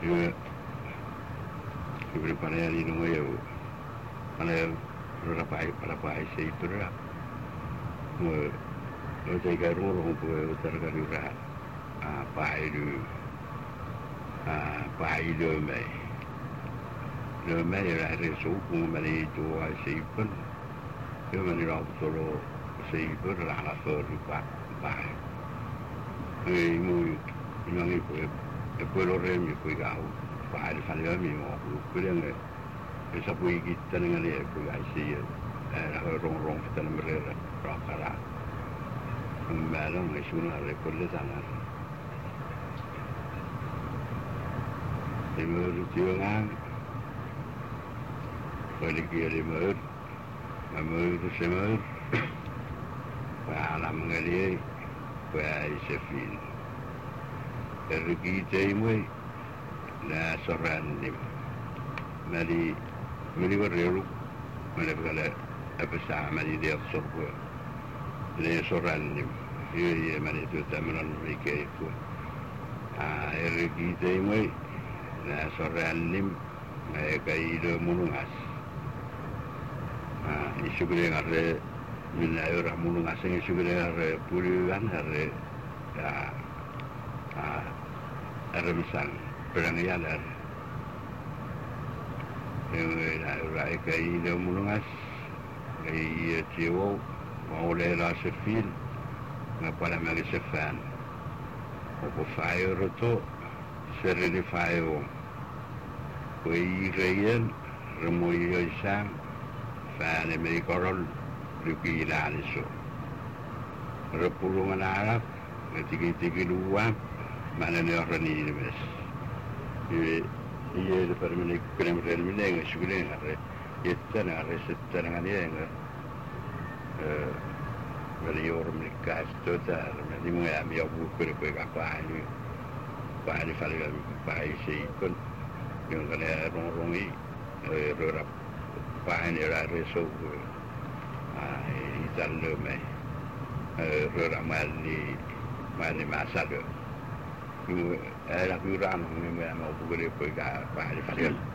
Ibu panai ni nunggu ya, panai rapai seitura, saya karung orang pun terkadang pakai mai lah result pun mani tu seipen, dia mani orang solo seipen lah nak pakai, memang itu orang ni kau kau pakai sana ni mau kurang sapu kita dengan dia kau IC rong kita mereka rakara malam mesuna rekod sana Timur Tiwangan Balik Timur Semur Alam mengalir Sefin Pergi Timur Na Sorandim Mari berlalu Mana berkala apa sama di dia sorbu ni Sorandim ia mana itu taman mereka itu Pergi Timur Na Sorandim mereka itu mulungas isu boleh ada bila orang mulungas isu boleh ada puluhan ada misal perang yang ada mereka itu mulungas ia jiwa mau lelah sefil ngapa lagi sefan apa fire itu seri fire koi rayan remoy sang fan Amerikorol luki laliso repulungan Arab tigi dua mana ni orang ni mes ia lepas mana kena berani sudah ada itu ada setan dengan dia beli orang mereka itu dah ni mengambil aku kau apa ni falas pakai seikon yang kena orang ni berapa pahen era result ital me ramal ni masa ke era kurang ni memang boleh pergi pahen